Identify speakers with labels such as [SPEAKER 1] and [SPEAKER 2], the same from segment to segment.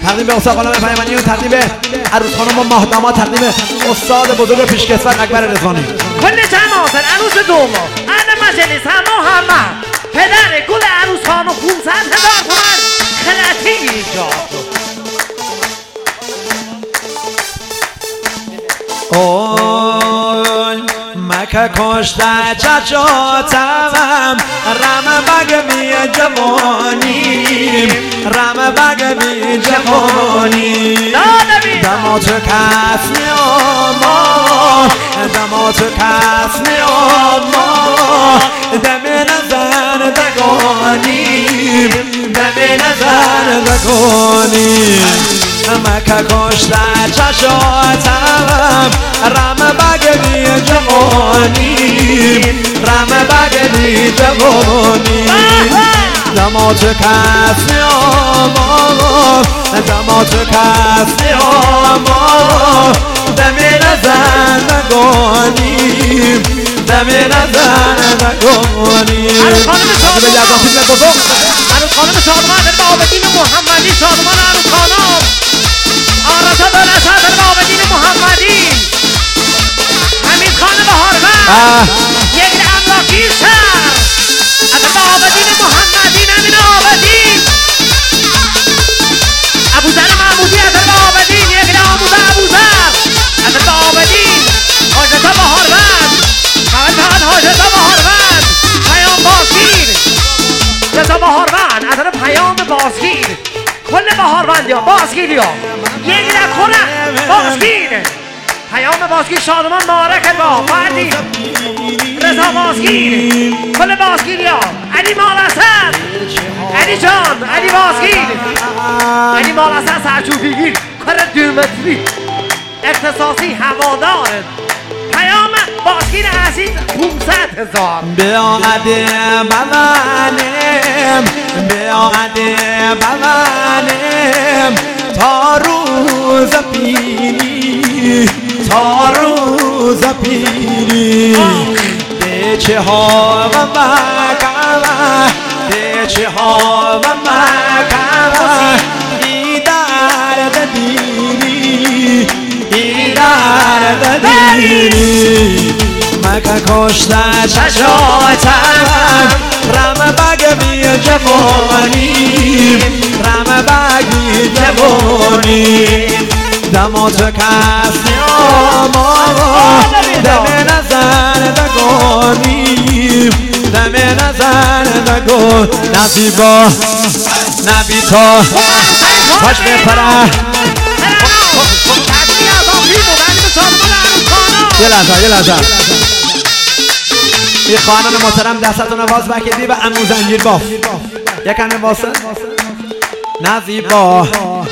[SPEAKER 1] تقدیم به استاد غلام پیمانی و تقدیم به عروس خانم و ماهداماد، تقدیم استاد بزرگ پیشکسوت اکبر رضوانی.
[SPEAKER 2] کل جماعت عروس دوما اهل مجلس محمد پدر گل عروس خانم 500,000 تومان خلعتی ایجاد.
[SPEAKER 1] اوی مکه کشته چچاتم رم بگمی جوانی رم بگمی جوانی دمات کس نیاما دمات کس نیاما دم نزن دگانی دم نزن دگانی مکه کشته چشاتم رم بگمی جوانی رم بگمی جوانی دمات کس نیاما دمات کس نیاما دم نزن دگانی دم نزن دگانی
[SPEAKER 2] عروس خانم شادمان در بابدین محمدی شادمان عروس خانم آرزا دارد در بابدین محمدی حمید خان بهاروند یک املاکی شهر از بابدین محمدی نمین آبدین ابوذر محمودی از بابدین یک آموزه ابوذر از بابدین حاجتا بهاروند فقط حاجتا بهاروند پیام بازگیر رضا بهاروند از پیام بازگیر کل بهاروندی ها بازگیری ها یک نکنه بازگیر پیام بازگیر شادمان مارک با فردی رضا بازگیر کل بازگیری ها علی مالاسد علی جان علی بازگیر علی مالاسد سرچوبیگیر کار دومتری اختصاصی هوادار پیام بازگیر عزیز 500,000
[SPEAKER 1] بیاده بمانم بیاده بمانم تا روز پیری تا روز پیری دیچه ها و مکمه دیچه ها و مکمه ای درد دیری ای درد دیری مکه کشته چشاتم رم بگمی جوانی رم بگی جوانی دمات کس نیاما دم نزن دگانی دم نزن دگون نزیبا نبیتا پاش بپره یه لحظه یه خانم محترم دستتون واز بکیدی و امو زنجیر باف یکم واسه نزیبا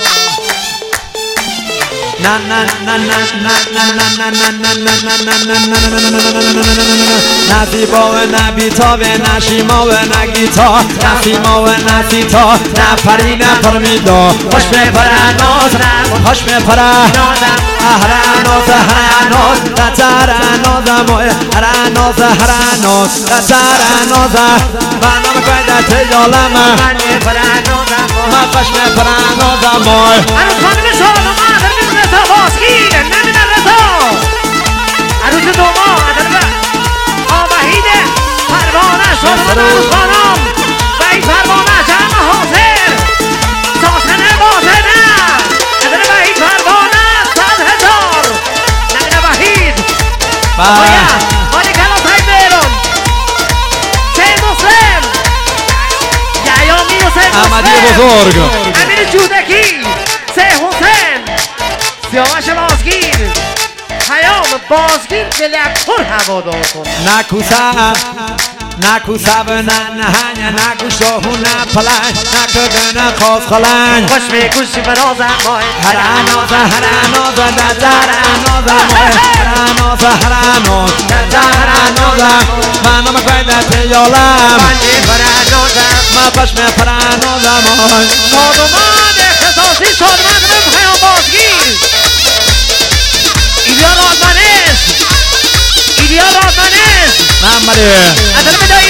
[SPEAKER 1] نزیبا و نبیتا و نشیما و نگیتا نسیما و نسیتا نپری نپرمیدا خوش بپره ناز خوش بپره هرانوز هرانوز نترانوز موی هرانوز هرانوز نترانوز منم قیدت یالم من خوش بپره ناز موی
[SPEAKER 2] عروس خانم شادمان رضا بازگیر نمین رضا عروس دوما عدد آبهید پروانه شادمان عروس خانم و این پروانه جمع حاضر ساسنه بازنه عدد وحید پروانه 100,000 نمین وحید مالی کلاس های بیرون سه مسلم یعیامی و سه مسلم
[SPEAKER 1] احمدی بزرگ
[SPEAKER 2] امیر جودکی سه حسین سیاوش بازگیر پیام بازگیر دلکتر هوادار کن
[SPEAKER 1] نکوسه و نهنه نکوشاه و نپلنگ نکگنه خواست خلنگ
[SPEAKER 2] خوش میکوشی برازم مای
[SPEAKER 1] هرانوز هرانوز دزرانوز مای هرانوز هرانوز دزرانوز منم قیدت یالم من پشم پرانوز مای
[SPEAKER 2] شادمان اختصاصی شادمان به پیام بازگیر ایدیا رادمنش
[SPEAKER 1] محمدی
[SPEAKER 2] از بدایی